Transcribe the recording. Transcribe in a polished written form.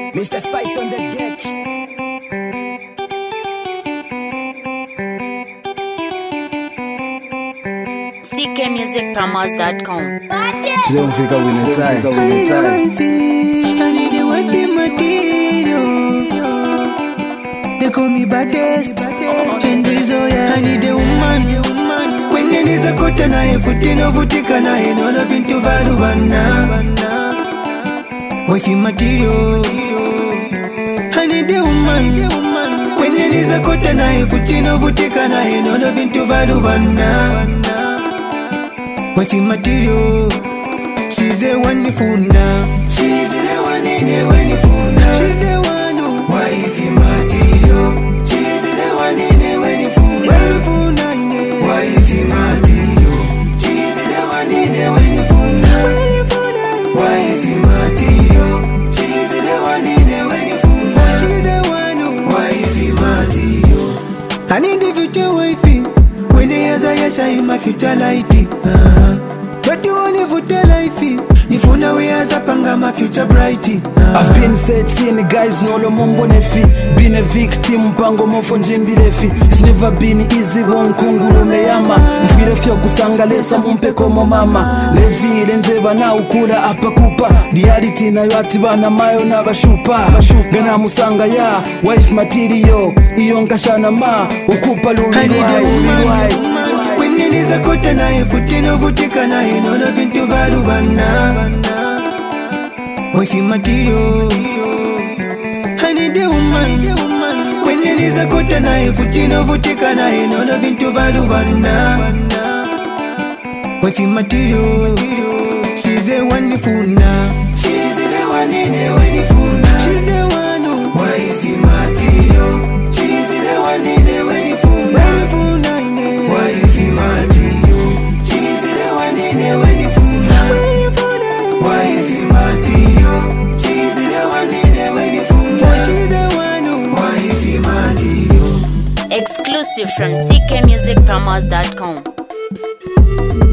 Mr. Spice on the deck. ckmusicpromos.com. Today we figure we need time. I need the white material. They call me baddest. And this oh yeah. I need a woman. When you need a coat and I footing of Utica, I know nothing to Valubana. Wifey material. I need a woman. When you need a coat and I footing of Utica, I know nothing to Valubana. Wifey material. She's the one you fool now. She's the one in the when you fool now. She's the one who wifey material. She's the one in the when you fool now. When you fool now, wifey material. She's the one in the when you fool now. When you fool now, wifey material. She's the one in the when you fool now. She's the one who wifey material. I need the future wifey. When they as I shine my future lighty. But you only for the life. Nifuna we as a panga my future brighty. I've been searching guys no lo mongo nefi. Been a victim pango mofo njimbilefi. It's never been easy won kunguru meyama. Mfire fyo kusangalesa mumpeko mo mama. Lezi lenjeba na ukula apa kupa. Reality na yati bana mayo na bashupa. Gana musanga ya wife material. Iyo nkashana ma ukupa lulu. I need a woman. When you need a coat and I footing of Utica, I know nothing to Valubana. Wifey material. I need a woman. When you need a coat and I footing of Utica, I know nothing to Valubana. Wifey material. She's the one you fool now. She's the one in the when you fool now. She's the one who wifey material. She's the one in the when you fool now. Wifey material. She's the one in the when you fool now. Wifey material. She's the one in the when you fool now. She's the one who wifey material. Exclusive from ckmusicpromos.com.